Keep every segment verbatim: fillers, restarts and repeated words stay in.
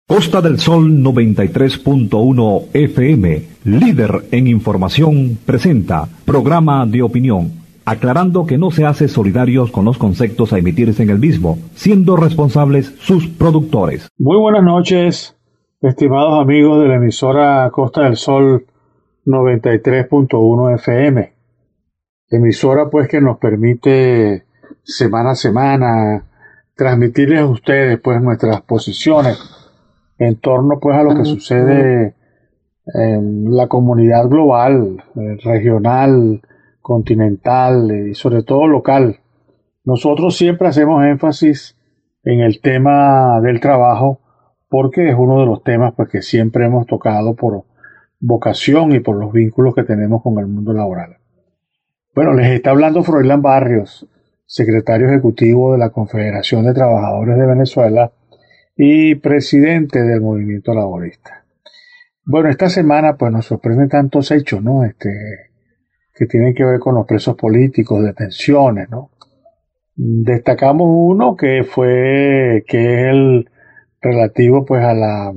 Costa del Sol noventa y tres punto uno F M, líder en información, presenta programa de opinión, aclarando que no se hace solidarios con los conceptos a emitirse en el mismo, siendo responsables sus productores. Muy buenas noches, estimados amigos de la emisora Costa del Sol noventa y tres punto uno F M, emisora pues que nos permite semana a semana transmitirles a ustedes pues nuestras posiciones en torno pues a lo que sucede en la comunidad global, eh, regional, continental y sobre todo local. Nosotros siempre hacemos énfasis en el tema del trabajo porque es uno de los temas pues que siempre hemos tocado por vocación y por los vínculos que tenemos con el mundo laboral. Bueno, les está hablando Froilán Barrios, secretario ejecutivo de la Confederación de Trabajadores de Venezuela y presidente del movimiento laborista. Bueno, esta semana pues nos sorprenden tantos hechos, ¿no? Este, que tienen que ver con los presos políticos, detenciones, ¿no? Destacamos uno que fue, que es el relativo pues a la,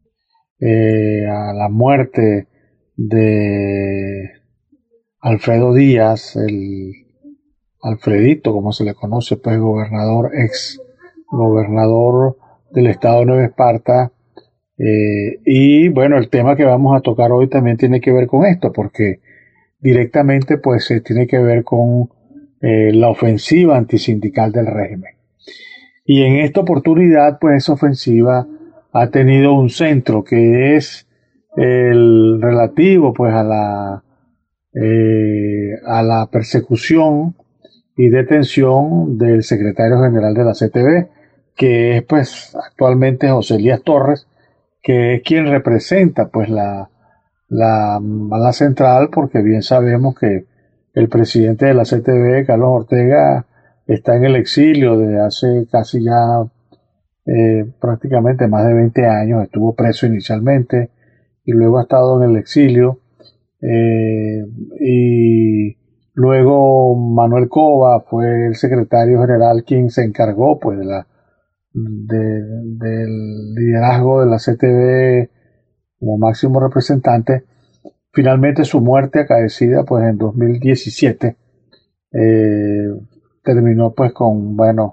eh, a la muerte de Alfredo Díaz, el Alfredito, como se le conoce, pues gobernador, ex gobernador del estado de Nueva Esparta, eh, y bueno, el tema que vamos a tocar hoy también tiene que ver con esto, porque directamente pues se tiene que ver con eh, la ofensiva antisindical del régimen. Y en esta oportunidad pues esa ofensiva ha tenido un centro que es el relativo pues a la eh, a la persecución y detención del secretario general de la C T V, que es pues actualmente José Elías Torres, que es quien representa pues la, la, la central, porque bien sabemos que el presidente de la C T V, Carlos Ortega, está en el exilio desde hace casi ya eh, prácticamente más de veinte años, estuvo preso inicialmente y luego ha estado en el exilio, eh, y luego Manuel Cova fue el secretario general quien se encargó pues de la De, del liderazgo de la C T V como máximo representante. Finalmente su muerte acaecida pues en dos mil diecisiete eh, terminó pues con bueno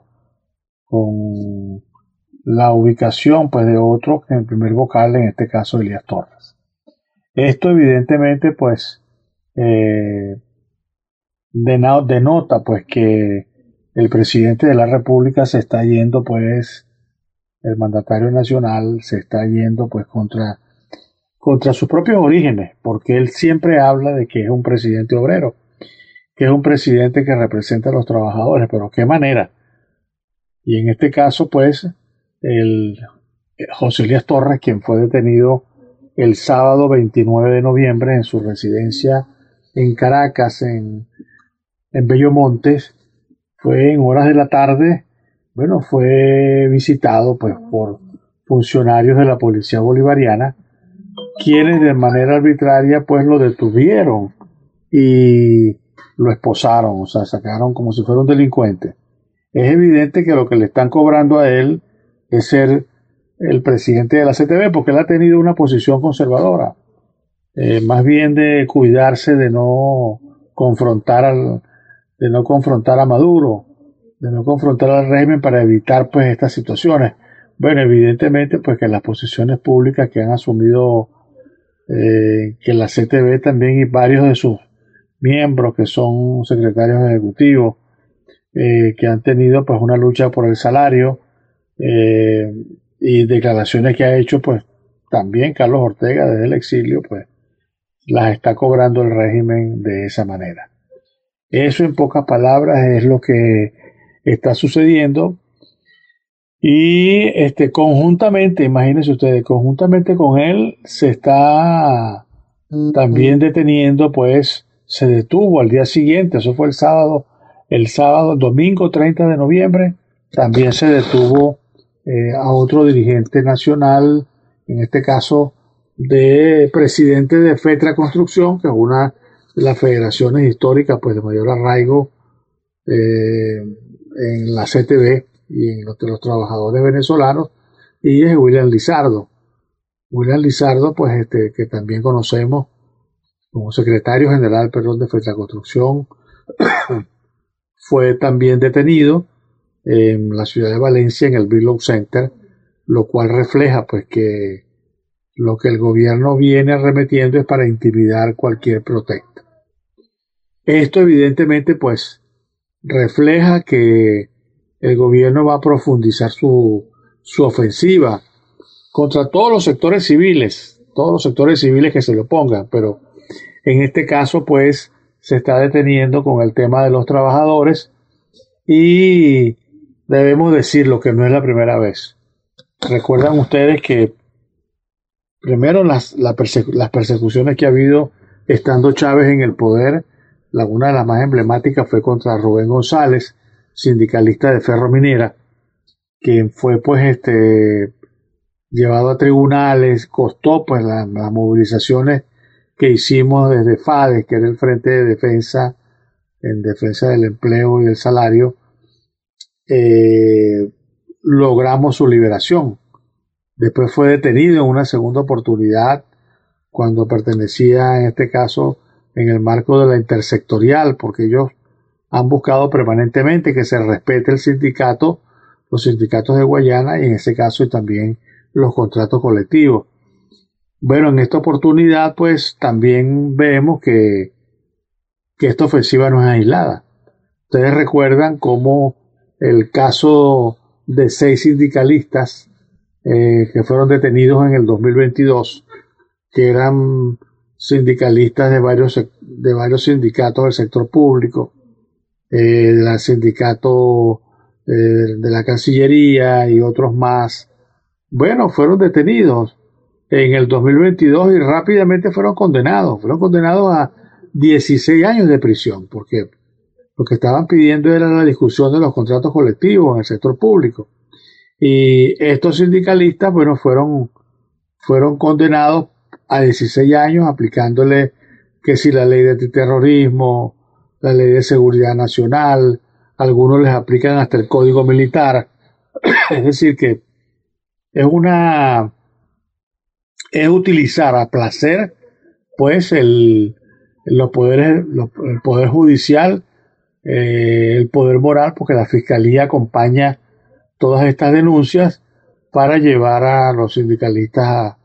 con la ubicación pues de otro, en el primer vocal, en este caso Elías Torres. Esto evidentemente pues eh, denota pues que el presidente de la República se está yendo pues el mandatario nacional se está yendo pues contra, contra sus propios orígenes, porque él siempre habla de que es un presidente obrero, que es un presidente que representa a los trabajadores, pero qué manera. Y en este caso pues el José Elías Torres, quien fue detenido el sábado veintinueve de noviembre en su residencia en Caracas, en, en Bello Montes, fue en horas de la tarde. Bueno, fue visitado pues por funcionarios de la policía bolivariana, quienes de manera arbitraria pues lo detuvieron y lo esposaron, o sea, sacaron como si fuera un delincuente. Es evidente que lo que le están cobrando a él es ser el presidente de la C T V, porque él ha tenido una posición conservadora, eh, más bien de cuidarse de no confrontar al, de no confrontar a Maduro, de no confrontar al régimen para evitar pues estas situaciones. Bueno, evidentemente pues que las posiciones públicas que han asumido eh, que la C T V también y varios de sus miembros que son secretarios ejecutivos eh, que han tenido pues una lucha por el salario eh, y declaraciones que ha hecho pues también Carlos Ortega desde el exilio, pues las está cobrando el régimen de esa manera. Eso en pocas palabras es lo que está sucediendo. Y este conjuntamente, imagínense ustedes, conjuntamente con él se está también deteniendo, pues se detuvo al día siguiente, eso fue el sábado, el sábado, domingo treinta de noviembre, también se detuvo eh, a otro dirigente nacional, en este caso de presidente de FETRA Construcción, que es una de las federaciones históricas pues de mayor arraigo eh, en la C T V y en los, los trabajadores venezolanos, y es William Lizardo. William Lizardo, pues este, que también conocemos como secretario general, perdón, de Fetra Construcción, fue también detenido en la ciudad de Valencia, en el Birlow Center, lo cual refleja pues que lo que el gobierno viene arremetiendo es para intimidar cualquier protesta. Esto evidentemente pues refleja que el gobierno va a profundizar su, su ofensiva contra todos los sectores civiles, todos los sectores civiles que se le opongan, pero en este caso pues se está deteniendo con el tema de los trabajadores y debemos decirlo que no es la primera vez. Recuerdan ustedes que primero las, la persecu- las persecuciones que ha habido estando Chávez en el poder, la, una de las más emblemáticas fue contra Rubén González, sindicalista de Ferrominera, quien fue pues este llevado a tribunales, costó pues la- las movilizaciones que hicimos desde FADES, que era el Frente de Defensa en defensa del empleo y del salario, eh, logramos su liberación. Después fue detenido en una segunda oportunidad cuando pertenecía, en este caso, en el marco de la intersectorial, porque ellos han buscado permanentemente que se respete el sindicato, los sindicatos de Guayana y en ese caso también los contratos colectivos. Bueno, en esta oportunidad pues también vemos que, que esta ofensiva no es aislada. Ustedes recuerdan cómo el caso de seis sindicalistas eh, que fueron detenidos en el dos mil veintidós, que eran sindicalistas de varios, de varios sindicatos del sector público, eh, del sindicato eh, de la Cancillería y otros más. Bueno, fueron detenidos en el dos mil veintidós y rápidamente fueron condenados. Fueron condenados a dieciséis años de prisión, porque lo que estaban pidiendo era la discusión de los contratos colectivos en el sector público. Y estos sindicalistas, bueno, fueron, fueron condenados a dieciséis años aplicándole que si la ley de terrorismo, la ley de seguridad nacional, algunos les aplican hasta el código militar. Es decir, que es una, es utilizar a placer, pues, el, los poderes, los, el poder judicial, eh, el poder moral, porque la fiscalía acompaña todas estas denuncias para llevar a los sindicalistas a,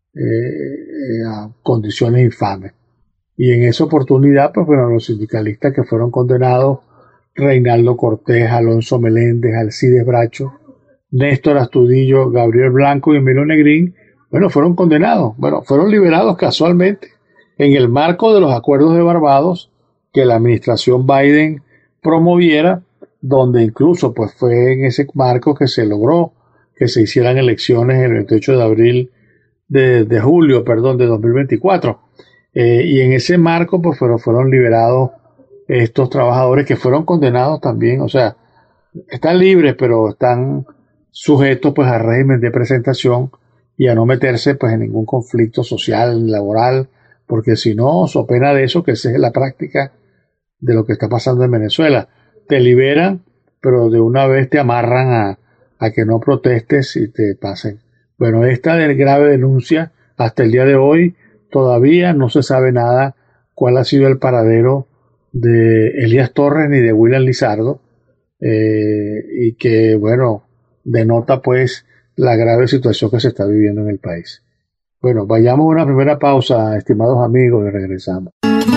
eh, a condiciones infames. Y en esa oportunidad, pues bueno, los sindicalistas que fueron condenados, Reinaldo Cortés, Alonso Meléndez, Alcides Bracho, Néstor Astudillo, Gabriel Blanco y Emilio Negrín, bueno, fueron condenados, bueno, fueron liberados casualmente en el marco de los acuerdos de Barbados que la administración Biden promoviera, donde incluso pues fue en ese marco que se logró que se hicieran elecciones el veintiocho de abril de, de julio, perdón, de dos mil veinticuatro. Eh, y en ese marco pues fueron, fueron liberados estos trabajadores que fueron condenados también, o sea, están libres pero están sujetos pues al régimen de presentación y a no meterse pues en ningún conflicto social, laboral, porque si no, so pena de eso, que esa es la práctica de lo que está pasando en Venezuela. Te liberan, pero de una vez te amarran a, a que no protestes y te pasen. Bueno, esta de grave denuncia, hasta el día de hoy, todavía no se sabe nada cuál ha sido el paradero de Elías Torres ni de William Lizardo, eh, y que, bueno, denota pues la grave situación que se está viviendo en el país. Bueno, vayamos a una primera pausa, estimados amigos, y regresamos.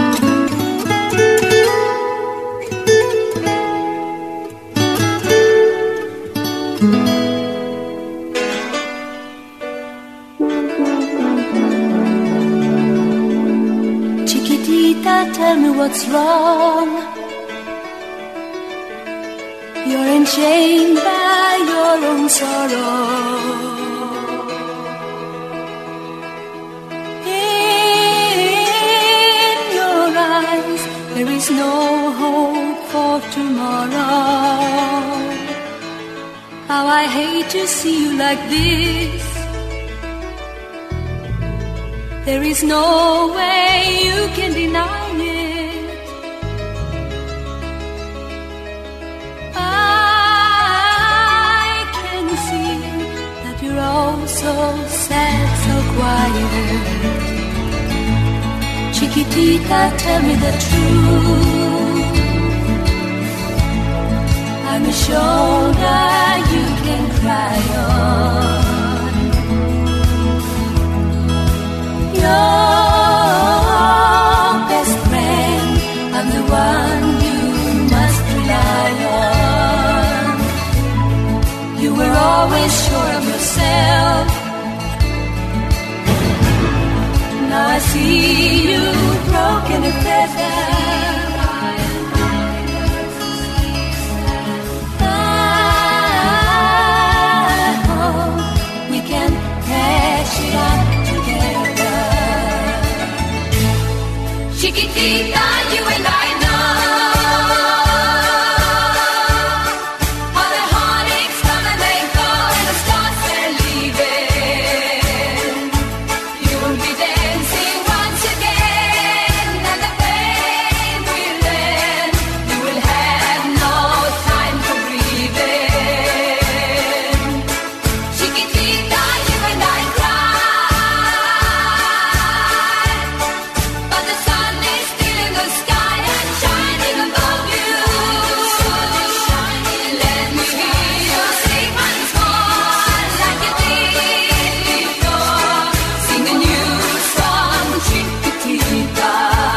Chiquitita, tell me what's wrong. You're enchained by your own sorrow. In your eyes, there is no hope for tomorrow. How I hate to see you like this. There is no way you can deny it. I can see that you're all so sad, so quiet. Chiquitita, tell me the truth. I'm a shoulder you can cry on. Your best friend, I'm the one you must rely on. You were always sure of yourself. Now I see you broken and feathered. I hope we can hash it out together. Chiquitita, you and I know how the heartaches come and they go and the stars they're leaving. You'll be dancing once again and the pain will end. You will have no time for breathing. Chiquitita, you and I cry, but the sun is still in the sky and shining above you. Let me hear you sing once more like you did before. Sing a new song, Chiquitita.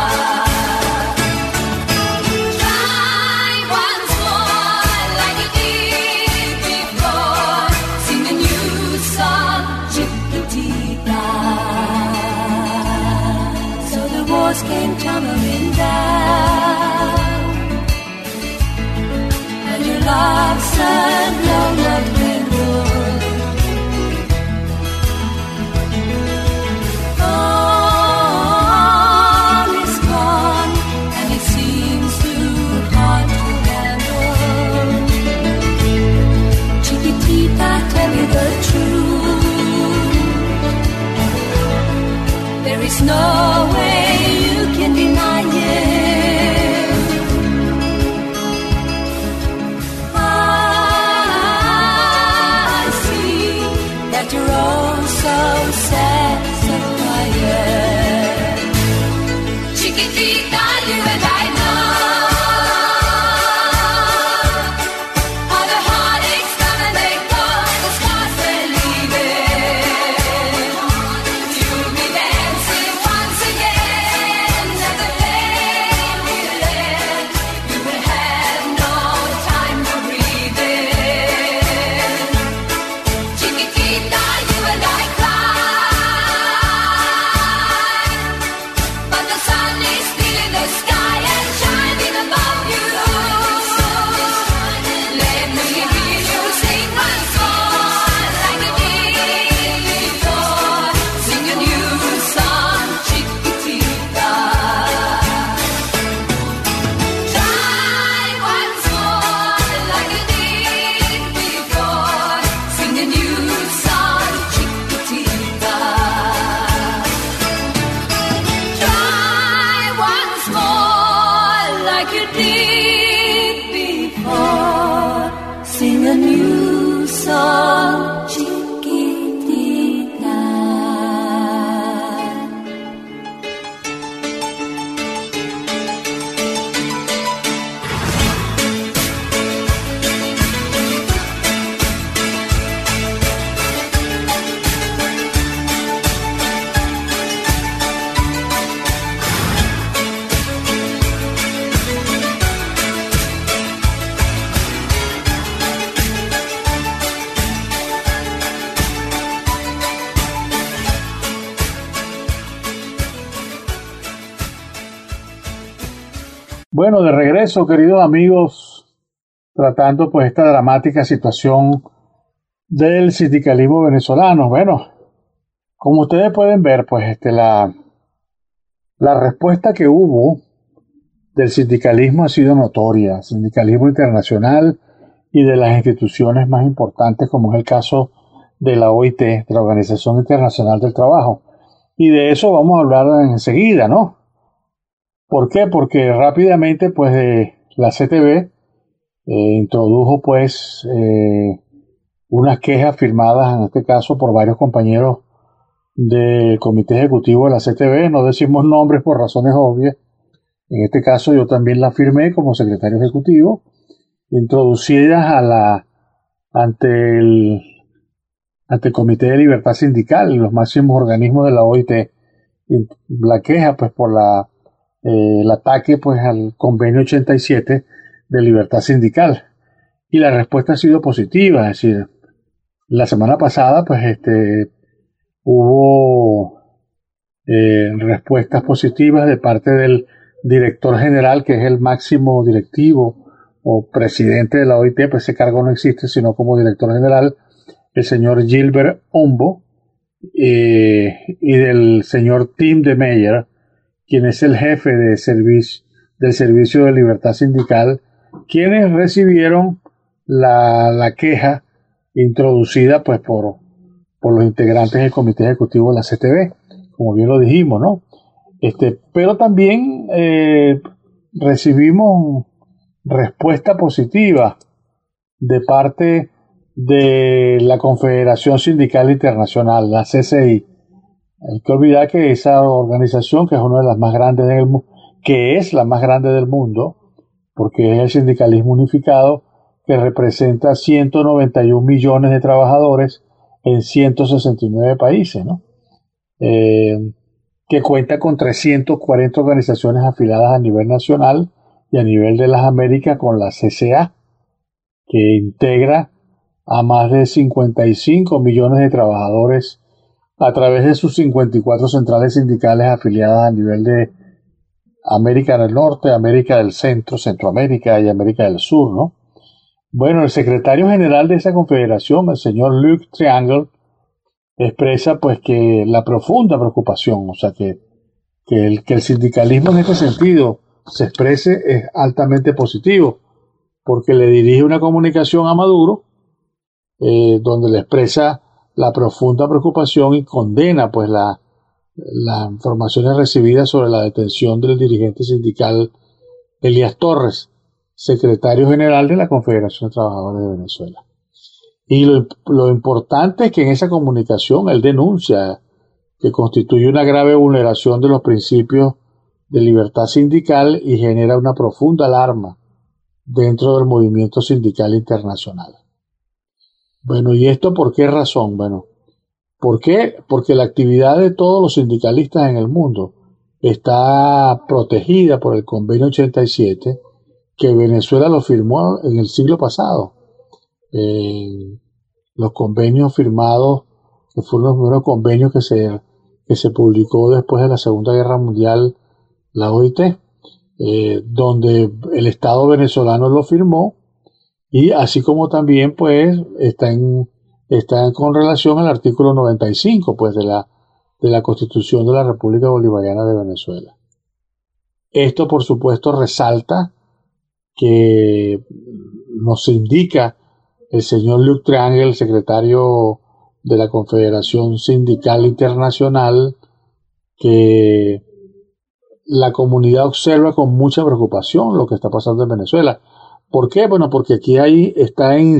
Try once more like you did before. Sing a new song, Chiquitita. So the walls came tumbling down, and your love's sun blown up redwood. All is gone, and it seems too hard to handle. Chiquitita, tell me the truth. There is no way you can deny it. I see that you're all so sad, so quiet. Chiquitita, you and I know how the heartaches come and they go and the stars they're leaving. You'll be dancing once again and the pain will end. You will have no time for breathing. Chiquitita, you and I cry, but the sun is still in the sky and shining above you. Let me hear you sing once more like you did before. Sing a new song, Chiquitita. Try once more like you did before. Sing a new song, Chiquitita. Try once more like you did before. Sing a new song, Chiquitita. Bueno, de regreso, queridos amigos, tratando pues esta dramática situación del sindicalismo venezolano. Bueno, como ustedes pueden ver, pues este la, la respuesta que hubo del sindicalismo ha sido notoria, sindicalismo internacional y de las instituciones más importantes, como es el caso de la O I T, de la Organización Internacional del Trabajo. Y de eso vamos a hablar enseguida, ¿no? ¿Por qué? Porque rápidamente, pues, eh, la C T V eh, introdujo, pues, eh, unas quejas firmadas en este caso por varios compañeros del comité ejecutivo de la C T V. No decimos nombres por razones obvias. En este caso yo también la firmé como secretario ejecutivo, introducidas a la ante el ante el Comité de Libertad Sindical, los máximos organismos de la O I T. La queja pues por la eh, el ataque pues al convenio ochenta y siete de libertad sindical, y la respuesta ha sido positiva. Es decir, la semana pasada pues este hubo eh, respuestas positivas de parte del director general, que es el máximo directivo o presidente de la O I T, pues ese cargo no existe sino como director general, el señor Gilbert Ombo, eh, y del señor Tim de Meyer, quien es el jefe de servicio, del Servicio de Libertad Sindical, quienes recibieron la, la queja introducida pues por, por los integrantes del Comité Ejecutivo de la C T V, como bien lo dijimos, ¿no? Este, pero también eh, recibimos respuesta positiva de parte de la Confederación Sindical Internacional, la C C I. Hay que olvidar que esa organización, que es una de las más grandes del mundo, que es la más grande del mundo, porque es el sindicalismo unificado, que representa ciento noventa y un millones de trabajadores en ciento sesenta y nueve países, ¿no? Eh, que cuenta con trescientas cuarenta organizaciones afiliadas a nivel nacional y a nivel de las Américas con la C C A, que integra a más de cincuenta y cinco millones de trabajadores a través de sus cincuenta y cuatro centrales sindicales afiliadas a nivel de América del Norte, América del Centro, Centroamérica y América del Sur, ¿no? Bueno, el secretario general de esa confederación, el señor Luc Triangle, expresa pues que la profunda preocupación, o sea que, que, el, que el sindicalismo en este sentido se exprese es altamente positivo, porque le dirige una comunicación a Maduro, eh, donde le expresa la profunda preocupación y condena pues la, las informaciones recibidas sobre la detención del dirigente sindical Elías Torres, secretario general de la Confederación de Trabajadores de Venezuela. Y lo, lo importante es que en esa comunicación él denuncia que constituye una grave vulneración de los principios de libertad sindical y genera una profunda alarma dentro del movimiento sindical internacional. Bueno, ¿y esto por qué razón? Bueno, ¿por qué? Porque la actividad de todos los sindicalistas en el mundo está protegida por el convenio ochenta y siete, que Venezuela lo firmó en el siglo pasado. Eh, los convenios firmados, que fueron los primeros convenios que se, que se publicó después de la Segunda Guerra Mundial, la O I T, eh, donde el Estado venezolano lo firmó, y así como también pues está en, está con relación al artículo noventa y cinco pues de la, de la Constitución de la República Bolivariana de Venezuela. Esto por supuesto resalta que nos indica el señor Luc Triangle, el secretario de la Confederación Sindical Internacional, que la comunidad observa con mucha preocupación lo que está pasando en Venezuela. ¿Por qué? Bueno, porque aquí hay, está, en,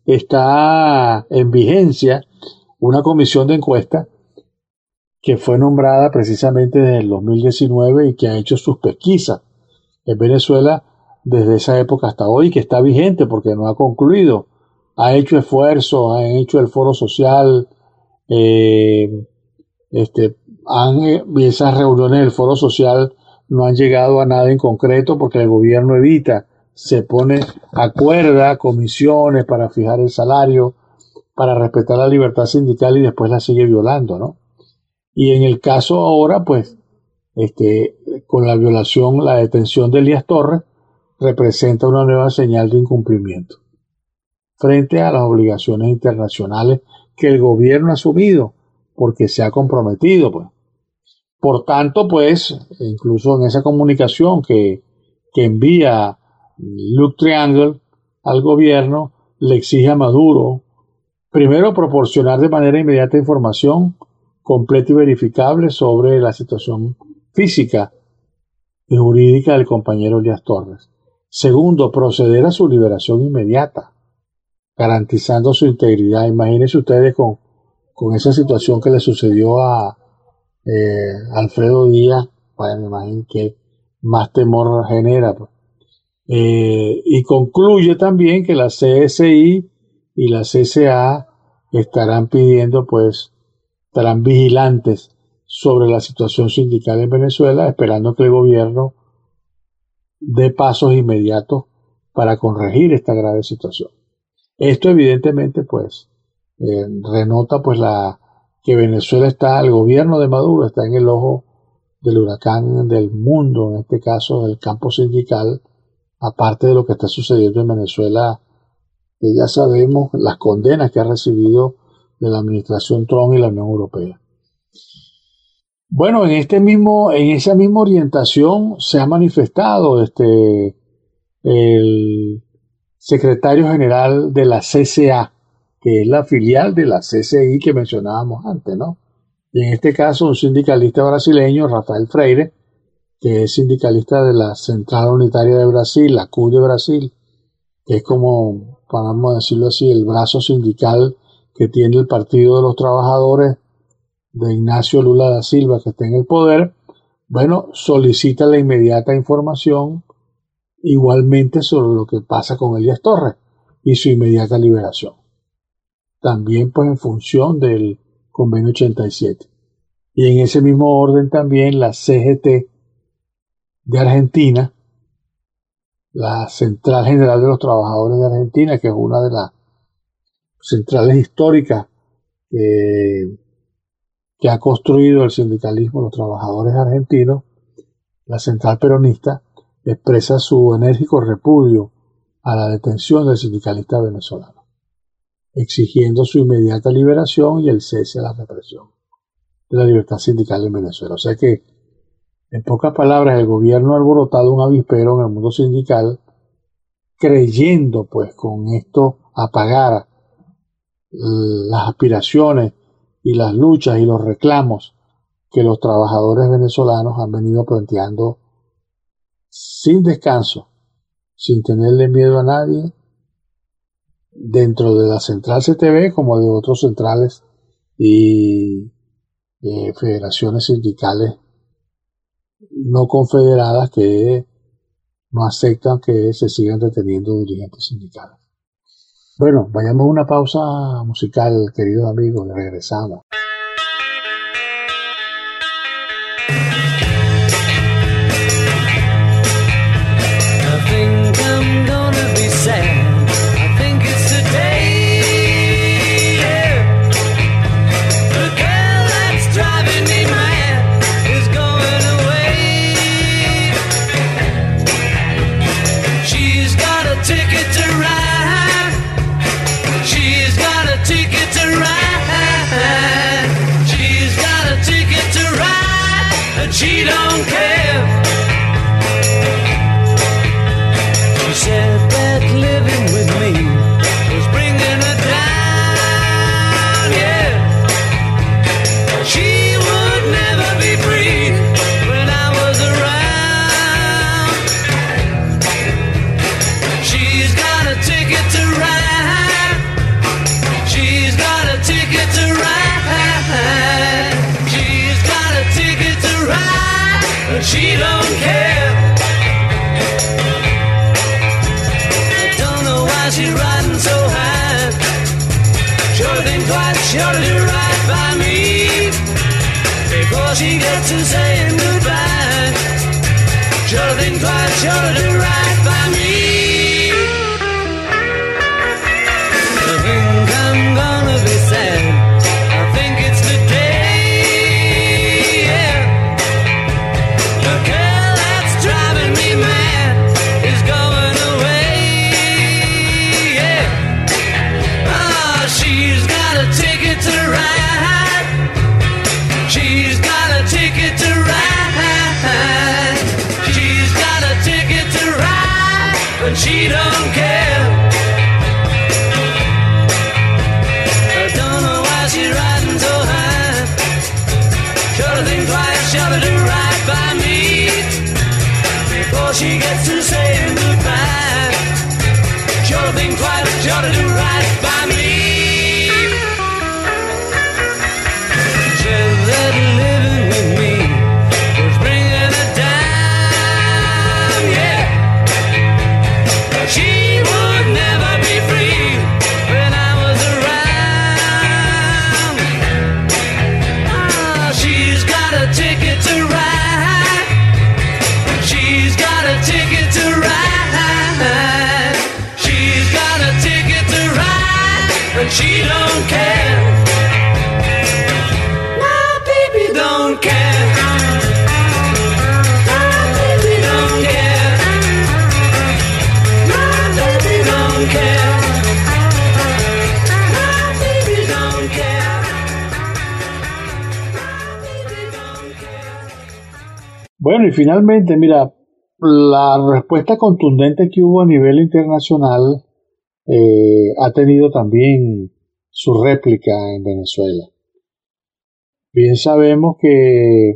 está en vigencia una comisión de encuesta que fue nombrada precisamente desde el dos mil diecinueve y que ha hecho sus pesquisas en Venezuela desde esa época hasta hoy, que está vigente porque no ha concluido. Ha hecho esfuerzos, han hecho el foro social, eh, este, han, y esas reuniones del foro social no han llegado a nada en concreto porque el gobierno evita, se pone, acuerda comisiones para fijar el salario, para respetar la libertad sindical y después la sigue violando, ¿no? Y en el caso ahora, pues, este, con la violación, la detención de Elías Torres, representa una nueva señal de incumplimiento frente a las obligaciones internacionales que el gobierno ha asumido, porque se ha comprometido, pues. Por tanto, pues, incluso en esa comunicación que, que envía Luc Triangle al gobierno, le exige a Maduro, primero, proporcionar de manera inmediata información completa y verificable sobre la situación física y jurídica del compañero Elías Torres. Segundo, proceder a su liberación inmediata. garantizando su integridad. Imagínense ustedes con, con esa situación que le sucedió a eh, Alfredo Díaz. Bueno, imaginen que más temor genera. Pues. Eh, y concluye también que la C S I y la C S A estarán pidiendo, pues, estarán vigilantes sobre la situación sindical en Venezuela, esperando que el gobierno dé pasos inmediatos para corregir esta grave situación. Esto evidentemente, pues, eh, renota, pues, la que Venezuela está, el gobierno de Maduro está en el ojo del huracán del mundo, en este caso del campo sindical, aparte de lo que está sucediendo en Venezuela, que ya sabemos las condenas que ha recibido de la administración Trump y la Unión Europea. Bueno, en este mismo, en esa misma orientación se ha manifestado este el secretario general de la C C A, que es la filial de la C S I que mencionábamos antes, ¿no? Y en este caso un sindicalista brasileño, Rafael Freire, que es sindicalista de la Central Unitaria de Brasil, la C U de Brasil, que es como, podemos decirlo así, el brazo sindical que tiene el Partido de los Trabajadores de Ignacio Lula da Silva, que está en el poder. Bueno, solicita la inmediata información igualmente sobre lo que pasa con Elías Torres y su inmediata liberación. También, pues, en función del convenio ochenta y siete. Y en ese mismo orden también la C G T de Argentina, la Central General de los Trabajadores de Argentina, que es una de las centrales históricas que, que ha construido el sindicalismo, los trabajadores argentinos, la central peronista, expresa su enérgico repudio a la detención del sindicalista venezolano, exigiendo su inmediata liberación y el cese a la represión de la libertad sindical en Venezuela. O sea que, en pocas palabras, el gobierno ha alborotado un avispero en el mundo sindical, creyendo, pues, con esto apagar las aspiraciones y las luchas y los reclamos que los trabajadores venezolanos han venido planteando sin descanso, sin tenerle miedo a nadie, dentro de la central C T V como de otros centrales y eh, federaciones sindicales no confederadas que no aceptan que se sigan deteniendo dirigentes sindicales. Bueno, vayamos a una pausa musical, queridos amigos, y regresamos. I think I'm gonna be sad. I think it's the day, yeah. The girl that's driving me mad is going away. She's got a ticket to ride. She's got a ticket to ride. She's got a ticket to ride, and she don't care. She said that living with me was bringing her down, yeah. She would never be free when I was around. She's got a ticket to ride. She's got a ticket to ride. She's got a ticket to ride, but she don't care. She's riding so high. Sure think twice, sure to do right by me before she gets to saying goodbye. Sure think twice, sure to do right by me. I think I'm gonna be sad. I think it's the day, yeah. The girl that's driving me mad is going away. She's got a ticket to ride. She's got a ticket to ride. She's got a ticket to ride, but she don't care. I don't know why she's riding so high. Sure to think twice, sure to do right by me before she gets to saying goodbye. Sure to think twice, sure to do right got a ticket to ride. She's got a ticket to ride. She's got a ticket to ride, and she don't care. My baby don't care. My baby don't care. My baby don't care. My baby don't care. My baby don't care. Bueno, y finalmente, mira, la respuesta contundente que hubo a nivel internacional eh, ha tenido también su réplica en Venezuela. Bien sabemos que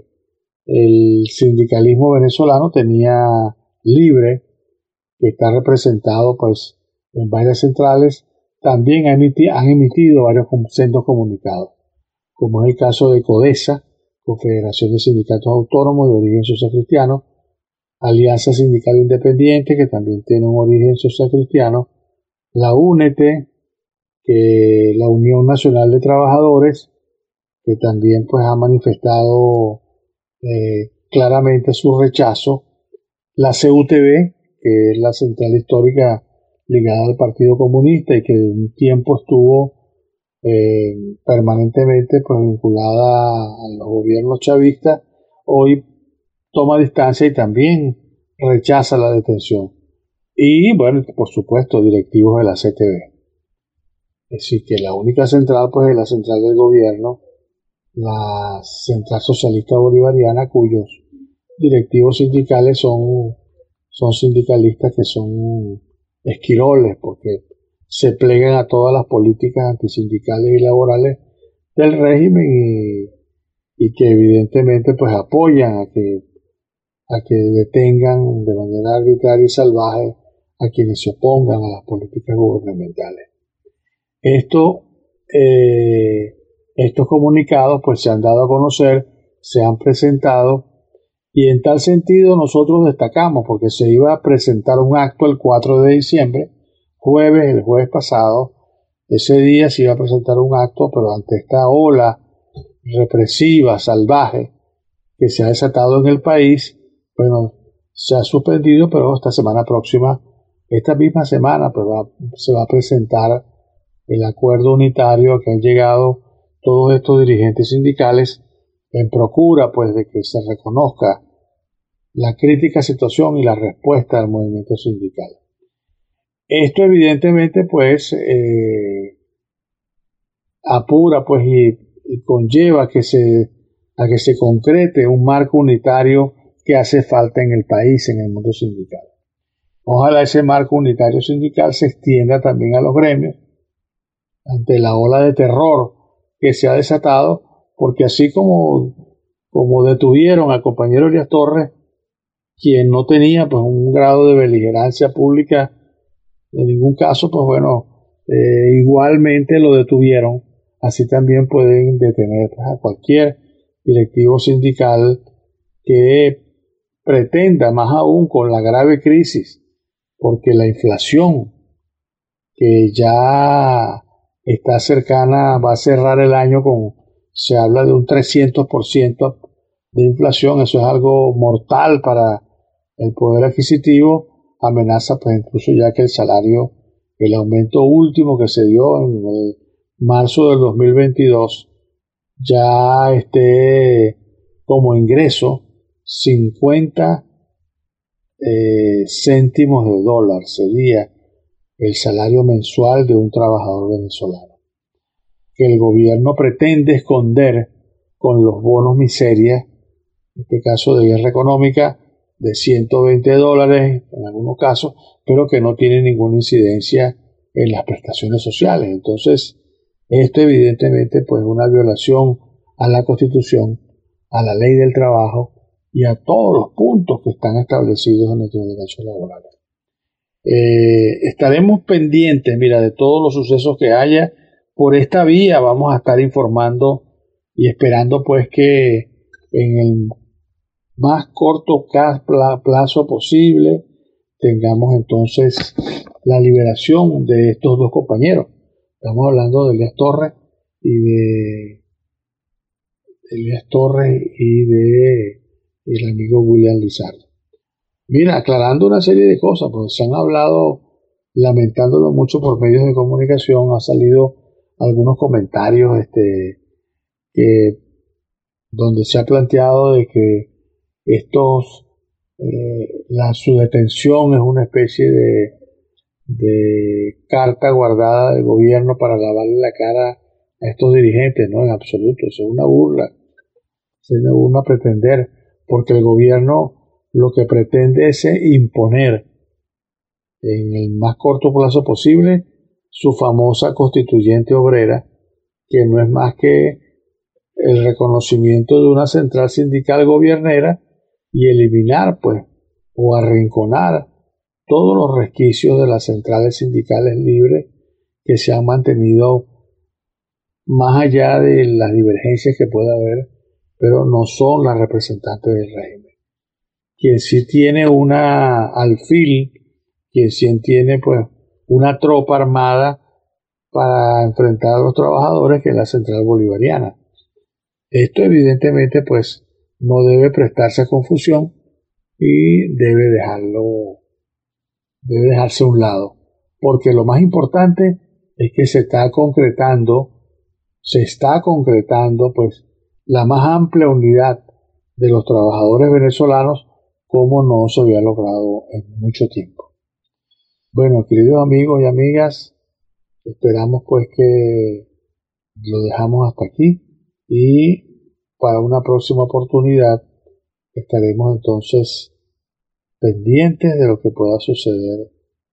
el sindicalismo venezolano tenía libre, que está representado pues en varias centrales, también ha emiti- han emitido varios com- sendos comunicados, como es el caso de CODESA, Confederación de Sindicatos Autónomos de Origen Sociocristiano, Alianza Sindical Independiente, que también tiene un origen sociocristiano, la UNET, que la Unión Nacional de Trabajadores, que también pues ha manifestado eh, claramente su rechazo, la C U T V, que es la central histórica ligada al Partido Comunista y que de un tiempo estuvo eh, permanentemente pues vinculada a los gobiernos chavistas, hoy toma distancia y también rechaza la detención. Y bueno, por supuesto, directivos de la C T V. Es decir, que la única central pues es la central del gobierno, la Central Socialista Bolivariana, cuyos directivos sindicales son, son sindicalistas que son esquiroles, porque se plegan a todas las políticas antisindicales y laborales del régimen y, y que evidentemente pues apoyan a que, a que detengan de manera arbitraria y salvaje a quienes se opongan a las políticas gubernamentales. Esto, eh, estos comunicados pues se han dado a conocer, se han presentado y en tal sentido nosotros destacamos porque se iba a presentar un acto el cuatro de diciembre, jueves, el jueves pasado. Ese día se iba a presentar un acto, pero ante esta ola represiva, salvaje, que se ha desatado en el país, bueno, se ha suspendido, pero esta semana próxima, esta misma semana, pues va, se va a presentar el acuerdo unitario a que han llegado todos estos dirigentes sindicales en procura, pues, de que se reconozca la crítica situación y la respuesta del movimiento sindical. Esto evidentemente, pues, eh, apura, pues, y, y conlleva que se, a que se concrete un marco unitario que hace falta en el país, en el mundo sindical. Ojalá ese marco unitario sindical se extienda también a los gremios ante la ola de terror que se ha desatado, porque así como, como detuvieron al compañero Elías Torres, quien no tenía pues un grado de beligerancia pública en ningún caso, pues bueno, eh, igualmente lo detuvieron, así también pueden detener pues, a cualquier directivo sindical que pretenda, más aún con la grave crisis, porque la inflación que ya está cercana, va a cerrar el año con, se habla de un trescientos por ciento de inflación, eso es algo mortal para el poder adquisitivo, amenaza pues incluso ya que el salario, el aumento último que se dio en el marzo del dos mil veintidós, ya esté como ingreso cincuenta eh, céntimos de dólar, sería el salario mensual de un trabajador venezolano, que el gobierno pretende esconder con los bonos miseria, en este caso de guerra económica, de ciento veinte dólares en algunos casos, pero que no tiene ninguna incidencia en las prestaciones sociales. Entonces, esto evidentemente pues es una violación a la Constitución, a la ley del trabajo y a todos los puntos que están establecidos en nuestros derechos laborales. Eh, estaremos pendientes, mira, de todos los sucesos que haya. Por esta vía vamos a estar informando y esperando pues que en el más corto plazo posible tengamos entonces la liberación de estos dos compañeros. Estamos hablando de Elías Torres y de Elías Torres y de el amigo William Lizardo. Mira, aclarando una serie de cosas, porque se han hablado, lamentándolo mucho por medios de comunicación, han salido algunos comentarios este, que, donde se ha planteado de que estos, eh, la, su detención es una especie de, de carta guardada del gobierno para lavarle la cara a estos dirigentes. No, en absoluto, eso es una burla, es una burla pretender, porque el gobierno lo que pretende es imponer en el más corto plazo posible su famosa constituyente obrera, que no es más que el reconocimiento de una central sindical gobiernera y eliminar, pues, o arrinconar todos los resquicios de las centrales sindicales libres que se han mantenido más allá de las divergencias que pueda haber, pero no son las representantes del régimen. Quien sí tiene una alfil, quien sí tiene, pues, una tropa armada para enfrentar a los trabajadores, que es la central bolivariana. Esto evidentemente, pues, no debe prestarse a confusión y debe dejarlo, debe dejarse a un lado, porque lo más importante es que se está concretando, se está concretando, pues, la más amplia unidad de los trabajadores venezolanos como no se había logrado en mucho tiempo. Bueno, queridos amigos y amigas, esperamos pues que lo dejamos hasta aquí y para una próxima oportunidad estaremos entonces pendientes de lo que pueda suceder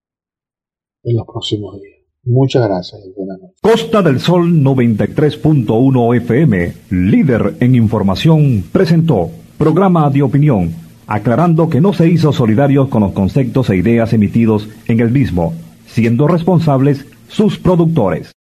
en los próximos días. Muchas gracias y buenas noches. Costa del Sol noventa y tres punto uno F M, líder en información, presentó programa de opinión, aclarando que no se hizo solidarios con los conceptos e ideas emitidos en el mismo, siendo responsables sus productores.